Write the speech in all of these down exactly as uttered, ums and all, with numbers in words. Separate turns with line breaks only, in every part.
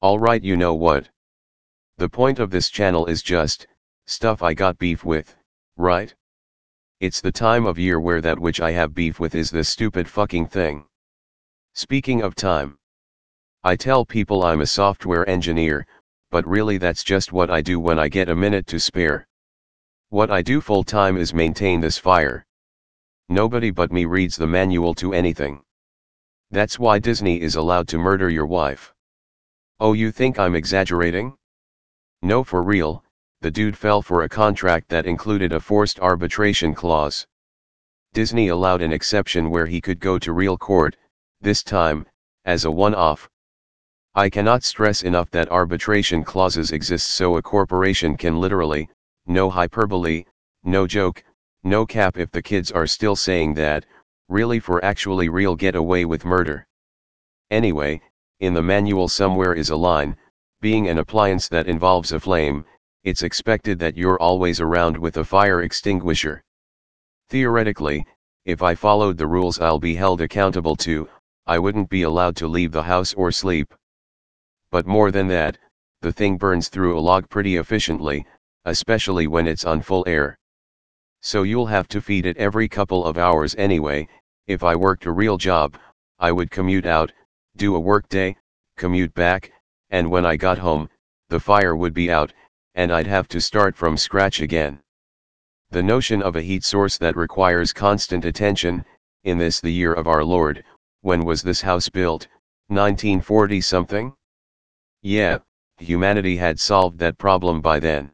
Alright, you know what? The point of this channel is just, stuff I got beef with, right? It's the time of year where that which I have beef with is this stupid fucking thing. Speaking of time. I tell people I'm a software engineer, but really that's just what I do when I get a minute to spare. What I do full time is maintain this fire. Nobody but me reads the manual to anything. That's why Disney is allowed to murder your wife. Oh, you think I'm exaggerating? No, for real, the dude fell for a contract that included a forced arbitration clause. Disney allowed an exception where he could go to real court, this time, as a one-off. I cannot stress enough that arbitration clauses exist so a corporation can literally, no hyperbole, no joke, no cap if the kids are still saying that, really for actually real get away with murder. Anyway, in the manual somewhere is a line, being an appliance that involves a flame, it's expected that you're always around with a fire extinguisher. Theoretically, if I followed the rules I'll be held accountable to, I wouldn't be allowed to leave the house or sleep. But more than that, the thing burns through a log pretty efficiently, especially when it's on full air. So you'll have to feed it every couple of hours anyway. If I worked a real job, I would commute out, do a work day, commute back, and when I got home, the fire would be out, and I'd have to start from scratch again. The notion of a heat source that requires constant attention, in this the year of our Lord, when was this house built, nineteen forty something? Yeah, humanity had solved that problem by then.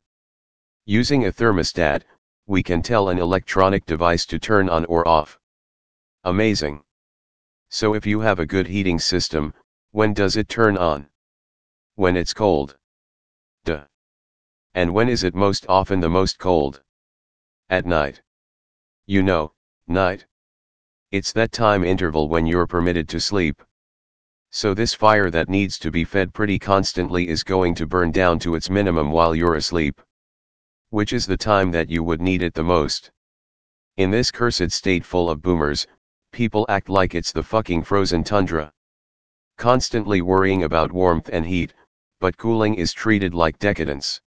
Using a thermostat, we can tell an electronic device to turn on or off. Amazing. So if you have a good heating system, when does it turn on? When it's cold. Duh. And when is it most often the most cold? At night. You know, night. It's that time interval when you're permitted to sleep. So this fire that needs to be fed pretty constantly is going to burn down to its minimum while you're asleep. Which is the time that you would need it the most. In this cursed state full of boomers, people act like it's the fucking frozen tundra. Constantly worrying about warmth and heat, but cooling is treated like decadence.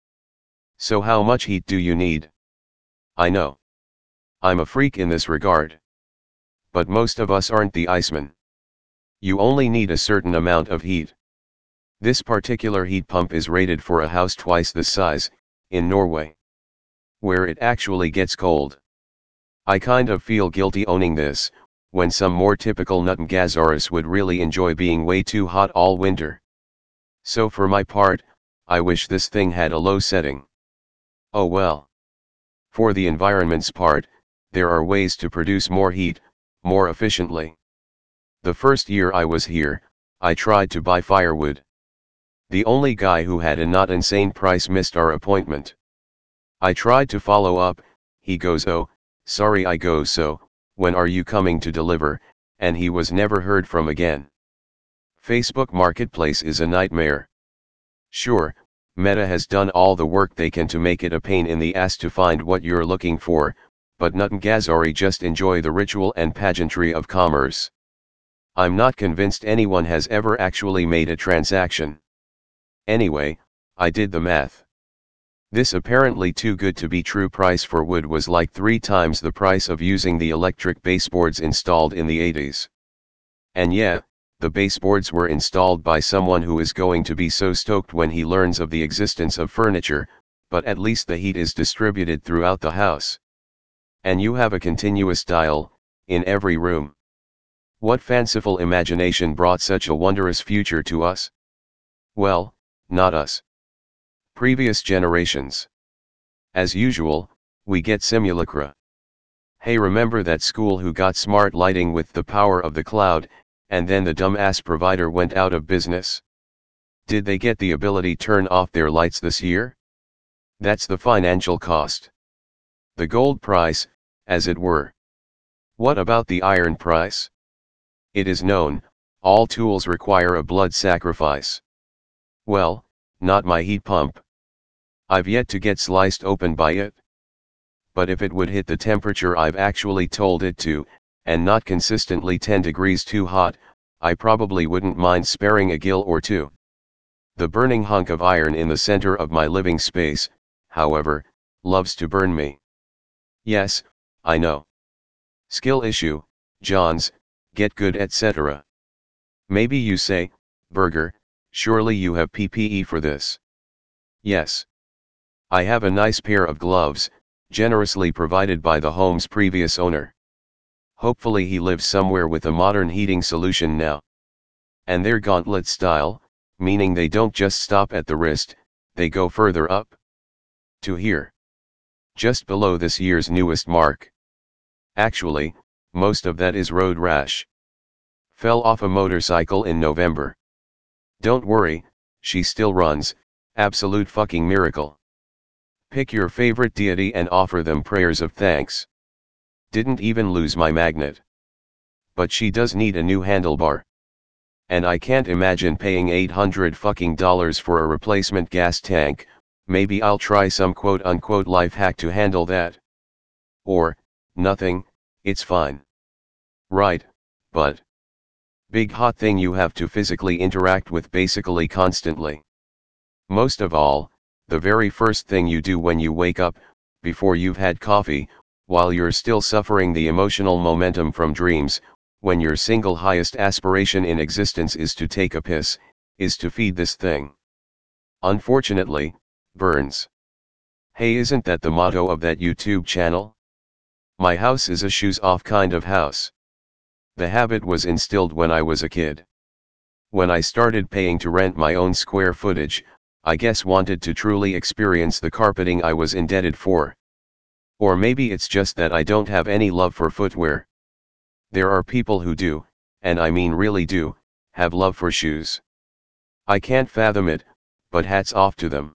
So how much heat do you need? I know. I'm a freak in this regard. But most of us aren't the Iceman. You only need a certain amount of heat. This particular heat pump is rated for a house twice this size, in Norway, where it actually gets cold. I kind of feel guilty owning this, when some more typical Nutngazaurus would really enjoy being way too hot all winter. So for my part, I wish this thing had a low setting. Oh well. For the environment's part, there are ways to produce more heat, more efficiently. The first year I was here, I tried to buy firewood. The only guy who had a not insane price missed our appointment. I tried to follow up, he goes, "Oh, sorry." I go, "So, when are you coming to deliver?" And he was never heard from again. Facebook Marketplace is a nightmare. Sure, Meta has done all the work they can to make it a pain in the ass to find what you're looking for, but Nutngazauri just enjoy the ritual and pageantry of commerce. I'm not convinced anyone has ever actually made a transaction. Anyway, I did the math. This apparently too good to be true price for wood was like three times the price of using the electric baseboards installed in the eighties. And yeah, the baseboards were installed by someone who is going to be so stoked when he learns of the existence of furniture, but at least the heat is distributed throughout the house. And you have a continuous dial, in every room. What fanciful imagination brought such a wondrous future to us? Well, not us. Previous generations. As usual, we get simulacra. Hey, remember that school who got smart lighting with the power of the cloud, and then the dumbass provider went out of business? Did they get the ability to turn off their lights this year? That's the financial cost. The gold price, as it were. What about the iron price? It is known, all tools require a blood sacrifice. Well, not my heat pump. I've yet to get sliced open by it. But if it would hit the temperature I've actually told it to, and not consistently ten degrees too hot, I probably wouldn't mind sparing a gill or two. The burning hunk of iron in the center of my living space, however, loves to burn me. Yes, I know. Skill issue, Johns, get good et cetera. Maybe you say, Burger, surely you have P P E for this. Yes. I have a nice pair of gloves, generously provided by the home's previous owner. Hopefully he lives somewhere with a modern heating solution now. And they're gauntlet style, meaning they don't just stop at the wrist, they go further up. To here. Just below this year's newest mark. Actually, most of that is road rash. Fell off a motorcycle in November. Don't worry, she still runs, absolute fucking miracle. Pick your favorite deity and offer them prayers of thanks. Didn't even lose my magnet. But she does need a new handlebar. And I can't imagine paying eight hundred fucking dollars for a replacement gas tank. Maybe I'll try some quote unquote life hack to handle that. Or, nothing, it's fine. Right, but big hot thing you have to physically interact with basically constantly. Most of all, the very first thing you do when you wake up, before you've had coffee, while you're still suffering the emotional momentum from dreams, when your single highest aspiration in existence is to take a piss, is to feed this thing. Unfortunately, burns. Hey, isn't that the motto of that YouTube channel? My house is a shoes off kind of house. The habit was instilled when I was a kid. When I started paying to rent my own square footage, I guess wanted to truly experience the carpeting I was indebted for. Or maybe it's just that I don't have any love for footwear. There are people who do, and I mean really do, have love for shoes. I can't fathom it, but hats off to them.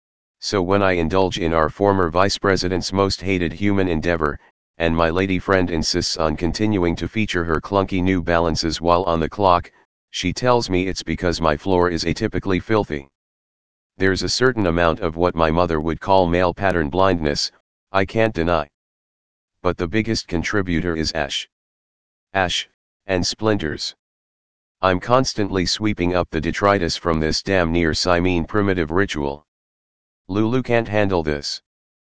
So when I indulge in our former vice president's most hated human endeavor, and my lady friend insists on continuing to feature her clunky New Balances while on the clock, she tells me it's because my floor is atypically filthy. There's a certain amount of what my mother would call male pattern blindness, I can't deny. But the biggest contributor is ash. Ash, and splinters. I'm constantly sweeping up the detritus from this damn near Siamese primitive ritual. Lulu can't handle this.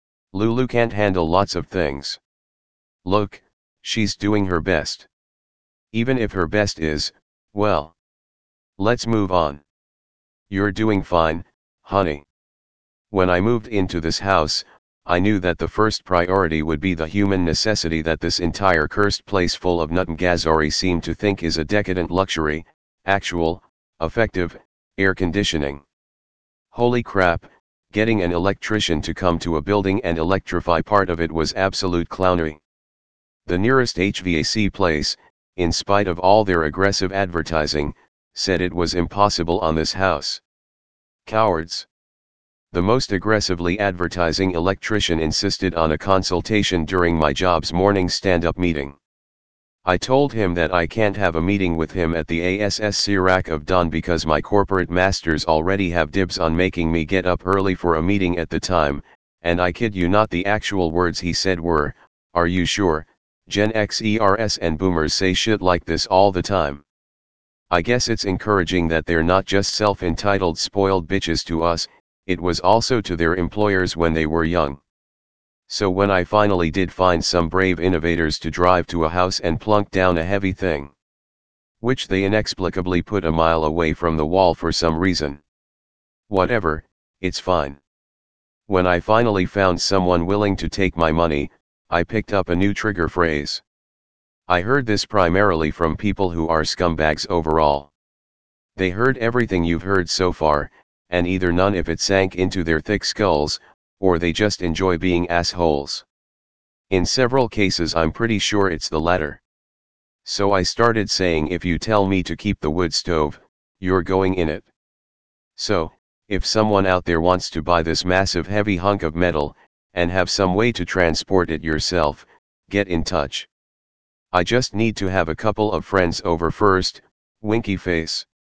Lulu can't handle lots of things. Look, she's doing her best. Even if her best is, well. Let's move on. You're doing fine, honey. When I moved into this house, I knew that the first priority would be the human necessity that this entire cursed place full of Nutmgazori seem to think is a decadent luxury, actual, effective, air conditioning. Holy crap, getting an electrician to come to a building and electrify part of it was absolute clownery. The nearest H V A C place, in spite of all their aggressive advertising, said it was impossible on this house. Cowards. The most aggressively advertising electrician insisted on a consultation during my job's morning stand-up meeting. I told him that I can't have a meeting with him at the A S S crack of dawn because my corporate masters already have dibs on making me get up early for a meeting at the time, and I kid you not, the actual words he said were, "Are you sure? Gen Xers and boomers say shit like this all the time." I guess it's encouraging that they're not just self-entitled spoiled bitches to us, it was also to their employers when they were young. So when I finally did find some brave innovators to drive to a house and plunk down a heavy thing, which they inexplicably put a mile away from the wall for some reason. Whatever, it's fine. When I finally found someone willing to take my money, I picked up a new trigger phrase. I heard this primarily from people who are scumbags overall. They heard everything you've heard so far, and either none of it sank into their thick skulls, or they just enjoy being assholes. In several cases I'm pretty sure it's the latter. So I started saying, if you tell me to keep the wood stove, you're going in it. So, if someone out there wants to buy this massive heavy hunk of metal, and have some way to transport it yourself, get in touch. I just need to have a couple of friends over first, winky face.